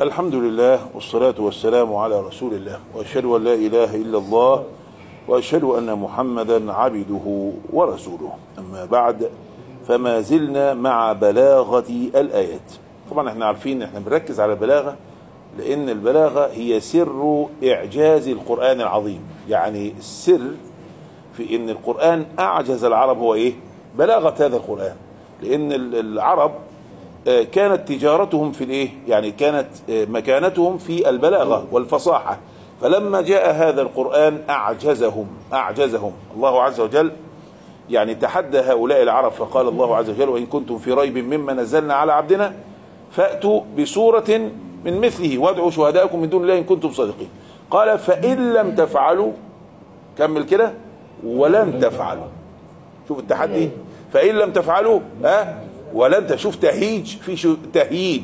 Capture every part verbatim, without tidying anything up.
الحمد لله والصلاة والسلام على رسول الله، وأشهد أن لا إله إلا الله، وأشهد أن محمدا عبده ورسوله. أما بعد، فما زلنا مع بلاغة الآيات. طبعا احنا عارفين احنا بنركز على البلاغة لأن البلاغة هي سر إعجاز القرآن العظيم. يعني السر في أن القرآن أعجز العرب هو إيه؟ بلاغة هذا القرآن. لأن العرب كانت تجارتهم في الايه؟ يعني كانت مكانتهم في البلاغة والفصاحة، فلما جاء هذا القرآن اعجزهم اعجزهم الله عز وجل. يعني تحدى هؤلاء العرب، فقال الله عز وجل: وإن كنتم في ريب مما نزلنا على عبدنا فأتوا بسورة من مثله وادعوا شهداءكم من دون الله إن كنتم صادقين. قال: فإن لم تفعلوا، كمل كده، ولن تفعلوا. شوف التحدي، فإن لم تفعلوا ها ولن تشوف تهيج، في شو تهيج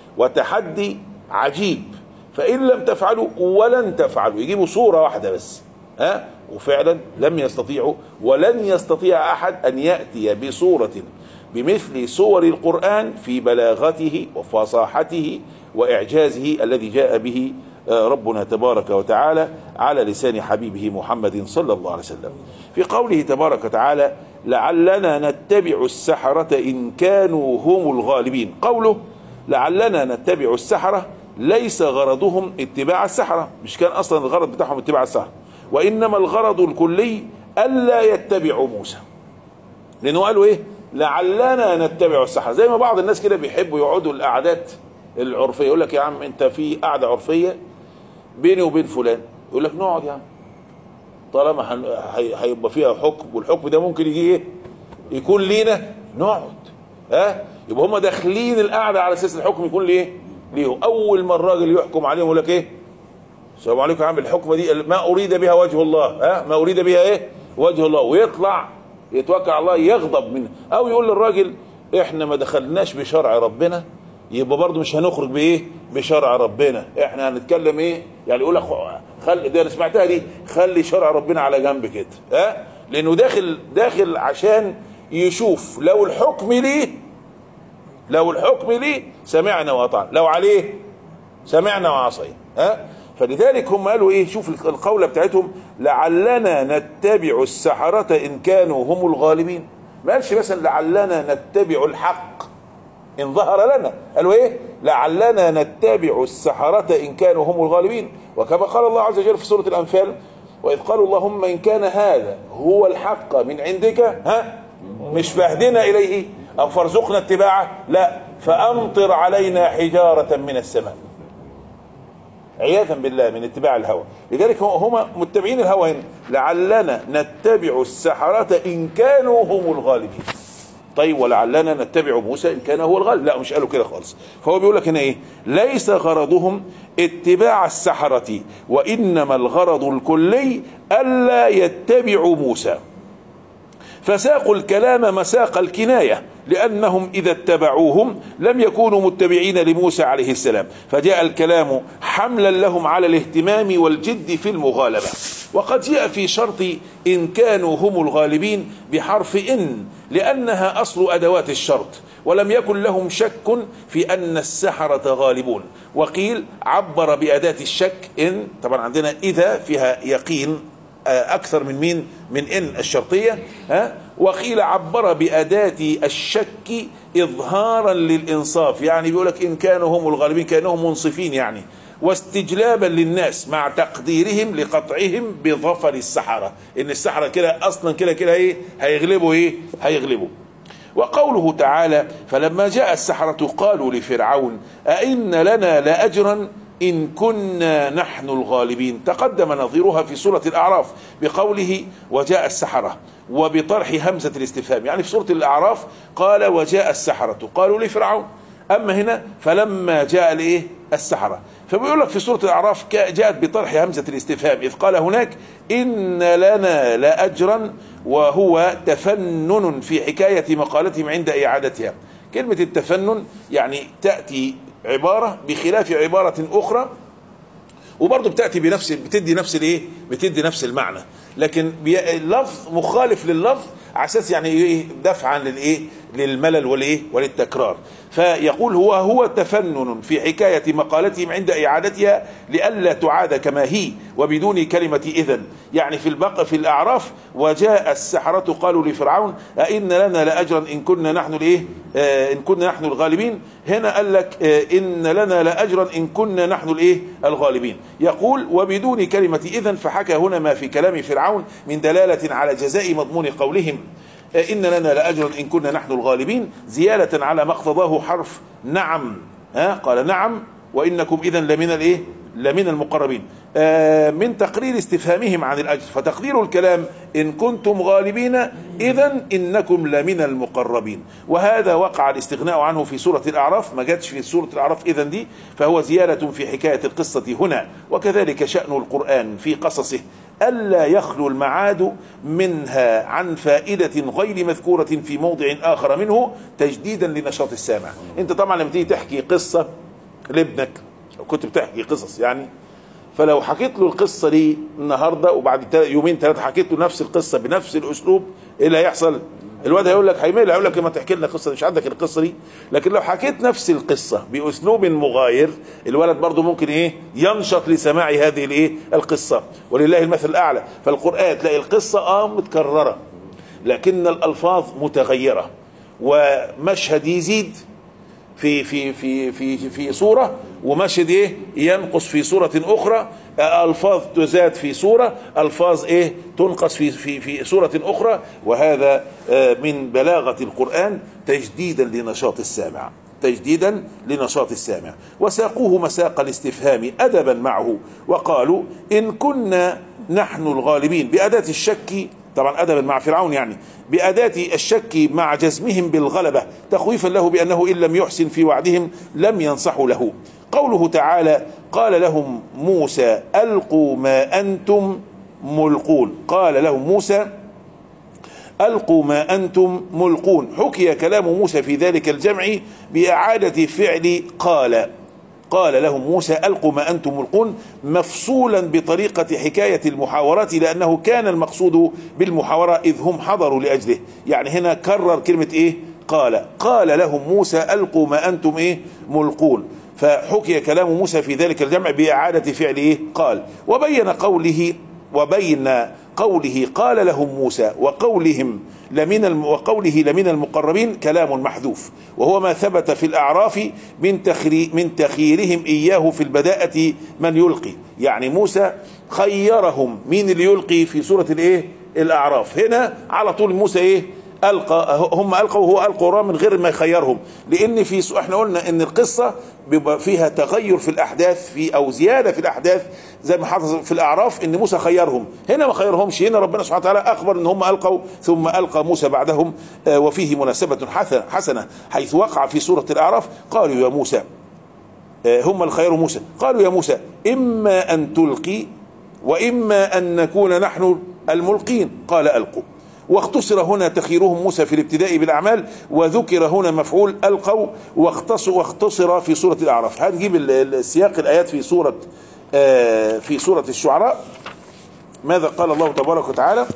وتحدي عجيب. فإن لم تفعلوا ولن تفعلوا، يجيبوا صورة واحدة بس، ها وفعلا لم يستطيعوا، ولن يستطيع أحد أن يأتي بصورة بمثل صور القرآن في بلاغته وفصاحته وإعجازه الذي جاء به ربنا تبارك وتعالى على لسان حبيبه محمد صلى الله عليه وسلم. في قوله تبارك وتعالى: لعلنا نتبع السحرة إن كانوا هم الغالبين. قوله لعلنا نتبع السحرة ليس غرضهم اتباع السحرة، مش كان أصلا الغرض بتاعهم اتباع السحرة، وإنما الغرض الكلي ألا يتبعوا موسى. لأنه قالوا إيه؟ لعلنا نتبع السحرة. زي ما بعض الناس كده بيحبوا يقعدوا القعدات العرفية، يقول لك: يا عم أنت في قعدة عرفية بيني وبين فلان، يقول لك: نقعد يا عم، طالما هيبقى فيها حكم، والحكم ده ممكن يجي ايه؟ يكون لينا، نقعد. ها يبقى هم داخلين القعده على اساس الحكم يكون ليه؟ ليهم. اول ما الراجل يحكم عليهم يقول لك ايه؟ السلام عليكم يا عم، الحكمه دي ما اريد بها وجه الله، ها ما اريد بها ايه؟ وجه الله. ويطلع يتوكل على الله، يغضب منه، او يقول للراجل: احنا ما دخلناش بشرع ربنا، يبقى برضه مش هنخرج بايه؟ بشرع ربنا، احنا هنتكلم ايه؟ يعني يقول لك: خلي ده، انا سمعتها دي، خلي شرع ربنا على جنب كده، ها؟ لانه داخل داخل عشان يشوف لو الحكم ليه، لو الحكم ليه سمعنا واطعنا، لو عليه سمعنا وعصينا، ها؟ فلذلك هم قالوا ايه؟ شوف القولة بتاعتهم: لعلنا نتبع السحرة ان كانوا هم الغالبين. ما قالش مثلا لعلنا نتبع الحق إن ظهر لنا، قالوا إيه؟ لعلنا نتبع السحرة إن كانوا هم الغالبين. وكما قال الله عز وجل في سورة الأنفال: وإذ قالوا اللهم إن كان هذا هو الحق من عندك، ها مش فاهدنا إليه أو فارزقنا اتباعه، لا، فأمطر علينا حجارة من السماء، عياذا بالله من اتباع الهوى. لذلك هم متبعين الهوى هنا: لعلنا نتبع السحرة إن كانوا هم الغالبين. طيب ولعلنا نتبع موسى ان كان هو الغالب؟ لا، مش قالوا كده خالص. فهو بيقول لك هنا ايه؟ ليس غرضهم اتباع السحرة، وانما الغرض الكلي الا يتبعوا موسى. فساقوا الكلام مساق الكناية، لأنهم إذا اتبعوهم لم يكونوا متبعين لموسى عليه السلام، فجاء الكلام حملا لهم على الاهتمام والجد في المغالبة. وقد جاء في شرط إن كانوا هم الغالبين بحرف إن، لأنها أصل أدوات الشرط، ولم يكن لهم شك في أن السحرة غالبون. وقيل عبر بأداة الشك إن، طبعا عندنا إذا فيها يقين أكثر من مين؟ من إن الشرطية، ها؟ وقيل عبر بأداة الشك إظهارا للإنصاف، يعني بيقولك إن كانوا هم الغالبين كأنهم منصفين يعني، واستجلابا للناس مع تقديرهم لقطعهم بظفر السحرة، إن السحرة كده أصلا كده كده إيه؟ هيغلبوا إيه؟ هيغلبوا. وقوله تعالى: فلما جاء السحرة قالوا لفرعون أئن لنا لأجرا إن كنا نحن الغالبين. تقدم نظيرها في سورة الأعراف بقوله وجاء السحرة، وبطرح همزة الاستفهام. يعني في سورة الأعراف قال وجاء السحرة قالوا لفرعون، أما هنا فلما جاء لإيه؟ السحرة. فبيقول لك في سورة الأعراف جاءت بطرح همزة الاستفهام، إذ قال هناك إن لنا لأجرا، وهو تفنن في حكاية مقالتهم عند إعادتها. كلمة التفنن يعني تأتي عبارة بخلاف عبارة أخرى، وبرضه بتأتي بنفس، بتدي نفس الايه؟ بتدي نفس المعنى. لكن اللفظ مخالف لللفظ على اساس يعني ايه دفعا للايه للملل والايه وللتكرار. فيقول هو هو تفنن في حكاية مقالتهم عند إعادتها لئلا تعاد كما هي وبدون كلمة إذن. يعني في البق في الأعراف وجاء السحرة قالوا لفرعون أئن لنا لأجرا إن كنا نحن الإيه آه إن كنا نحن الغالبين. هنا قال لك آه إن لنا لأجرا إن كنا نحن الإيه الغالبين. يقول وبدون كلمة إذن، فحكى هنا ما في كلام فرعون من دلالة على جزاء مضمون قولهم إن لنا لأجرا إن كنا نحن الغالبين، زيادة على ما اقتضاه حرف نعم. ها قال نعم وإنكم إذا لمن الإيه لمن المقربين، آه من تقرير استفهامهم عن الأجر. فتقرير الكلام إن كنتم غالبين إذا إنكم لمن المقربين، وهذا وقع الاستغناء عنه في سورة الأعراف، ما جاتش في سورة الأعراف إذن دي، فهو زيادة في حكاية القصة هنا. وكذلك شأن القرآن في قصصه ألا يخلو المعاد منها عن فائدة غير مذكورة في موضع آخر منه تجديدا لنشاط السامع. انت طبعا لما تيجي تحكي قصة لابنك او كنت بتحكي قصص يعني، فلو حكيت له القصة دي النهاردة وبعد يومين ثلاثة حكيت له نفس القصة بنفس الأسلوب، ايه اللي هيحصل؟ الواد هيقول لك هيميل، هيقول لك ما تحكي لنا قصة مش عندك القصة دي. لكن لو حكيت نفس القصة بأسلوب مغاير الولد برضو ممكن ايه ينشط لسماع هذه الايه القصة، ولله المثل الأعلى. فالقرآن تلاقي القصة اه متكررة لكن الألفاظ متغيرة، ومشهد يزيد في في في في في صورة ومشهد ايه ينقص في صورة اخرى، الفاظ تزاد في صورة، الفاظ ايه تنقص في في في صورة اخرى. وهذا من بلاغة القرآن تجديدا لنشاط السامع، تجديدا لنشاط السامع. وساقوه مساق الاستفهام أدبا معه وقالوا إن كنا نحن الغالبين بأداة الشك، طبعا أدبا مع فرعون يعني بأداة الشك مع جزمهم بالغلبة تخويفا له بأنه إن لم يحسن في وعدهم لم ينصحوا له. قوله تعالى قال لهم موسى ألقوا ما أنتم ملقون، قال لهم موسى ألقوا ما أنتم ملقون. حكي كلام موسى في ذلك الجمع بإعادة فعل قال، قال لهم موسى ألقوا ما أنتم ملقون مفصولا بطريقة حكاية المحاورات، لأنه كان المقصود بالمحاورة إذ هم حضروا لأجله. يعني هنا كرر كلمة إيه قال، قال لهم موسى ألقوا ما أنتم إيه ملقون، فحكي كلام موسى في ذلك الجمع بإعادة فعل إيه قال. وبين قوله وبين قوله قال لهم موسى وقولهم لمن الم وقوله لمن المقربين كلام محذوف، وهو ما ثبت في الأعراف من تخري من تخييرهم إياه في البداءة من يلقي. يعني موسى خيرهم مين اللي يلقي في سورة الايه الأعراف، هنا على طول موسى ايه ألقى، هم ألقوا وهو ألقوا من غير ما يخيرهم، لأن في احنا قلنا إن القصة بيبقى فيها تغير في الأحداث في أو زيادة في الأحداث زي ما حصل في الأعراف إن موسى خيرهم، هنا ما خيرهمش، هنا ربنا سبحانه وتعالى أخبر إن هم ألقوا ثم ألقى موسى بعدهم. وفيه مناسبة حسنة حيث وقع في سورة الأعراف قالوا يا موسى، هم الخير موسى، قالوا يا موسى إما أن تلقي وإما أن نكون نحن الملقين، قال ألقوا. واختصر هنا تخيرهم موسى في الابتداء بالأعمال، وذكر هنا مفعول ألقوا واختصر في سورة الأعراف. هنجيب السياق الآيات في سورة في سورة الشعراء ماذا قال الله تبارك وتعالى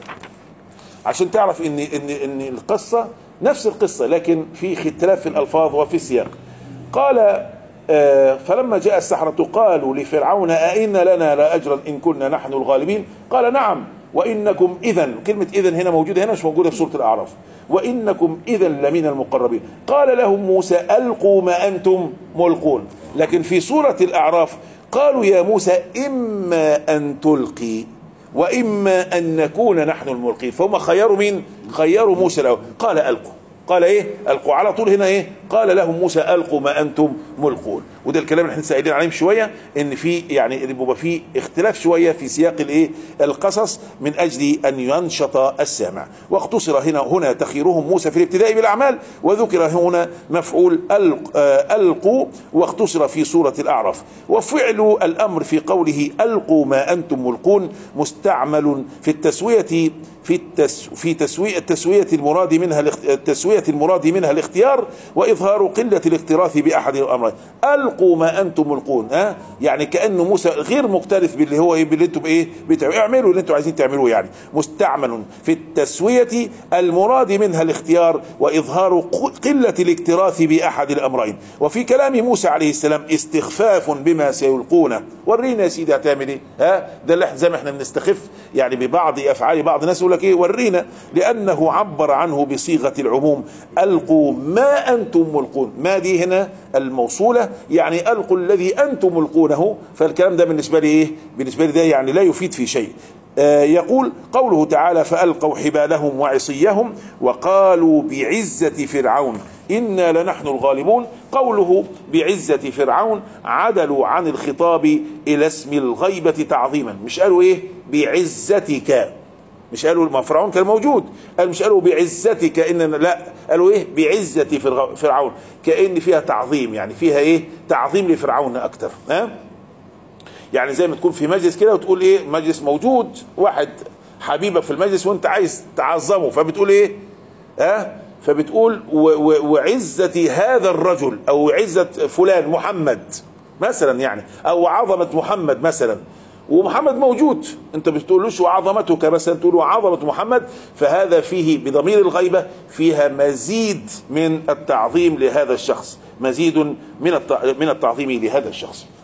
عشان تعرف ان ان ان القصة نفس القصة لكن في اختلاف في الألفاظ وفي السياق. قال فلما جاء السحرة قالوا لفرعون أئن لنا لأجرا إن كنا نحن الغالبين، قال نعم وإنكم إذن، كلمة إذن هنا موجودة هنا مش موجودة في سورة الأعراف، وإنكم إذن لمن المقربين. قال لهم موسى ألقوا ما أنتم ملقون، لكن في سورة الأعراف قالوا يا موسى إما أن تلقي وإما أن نكون نحن الملقين، فهم خيروا مين؟ خيروا موسى له، قال ألقوا، قال ايه ألقوا على طول هنا ايه قال لهم موسى ألقوا ما أنتم ملقون. وده الكلام اللي احنا سائلين عليه شويه ان في يعني بيبقى في اختلاف شويه في سياق الايه القصص من اجل ان ينشط السامع. واختصر هنا هنا تخيرهم موسى في الابتداء بالاعمال، وذكر هنا مفعول ألقوا واختصر في سوره الاعراف. وفعل الامر في قوله ألقوا ما أنتم ملقون مستعمل في التسويه في التس في تسويه التسويه المراد منها التسويه المراد منها الاختيار واظهار وإظهار قلة الاكتراث بأحد الأمرين. ألقوا ما أنتم ملقون، ها يعني كأنه موسى غير مكترث باللي هو إيه، باللي أنتم إيه بتعملوا، اعملوا اللي أنتم عايزين تعملوه، يعني مستعمل في التسوية المراد منها الاختيار وإظهار قلة الاكتراث بأحد الأمرين. وفي كلام موسى عليه السلام استخفاف بما سيلقونه. ورينا يا سيدي هتعمل إيه، ها ده اللي زي ما احنا بنستخف يعني ببعض أفعال بعض الناس، يقول لك إيه ورينا، لأنه عبر عنه بصيغة العموم. ألقوا ما أنتم ملقون، ما دي هنا الموصولة، يعني ألقوا الذي أنتم ملقونه. فالكلام ده بالنسبة لي إيه، بالنسبة لي ده يعني لا يفيد في شيء. آه يقول قوله تعالى فألقوا حبالهم وعصيهم وقالوا بعزة فرعون إنا لنحن الغالبون. قوله بعزة فرعون عدلوا عن الخطاب إلى اسم الغيبة تعظيما، مش قالوا إيه بعزتك، مش قالوا ما فرعون كان موجود، قالوا مش قالوا بعزتك إننا، لا قالوا إيه بعزة فرعون، كأن فيها تعظيم، يعني فيها إيه تعظيم لفرعون أكتر. ها يعني زي ما تكون في مجلس كده وتقول إيه مجلس موجود واحد حبيبك في المجلس وأنت عايز تعظمه، فبتقول إيه ها فبتقول وعزة هذا الرجل أو عزة فلان محمد مثلا، يعني أو عظمة محمد مثلا، ومحمد موجود، انت بتقولوش وعظمتك مثلا، تقول وعظمة محمد، فهذا فيه بضمير الغيبة فيها مزيد من التعظيم لهذا الشخص، مزيد من من التعظيم لهذا الشخص.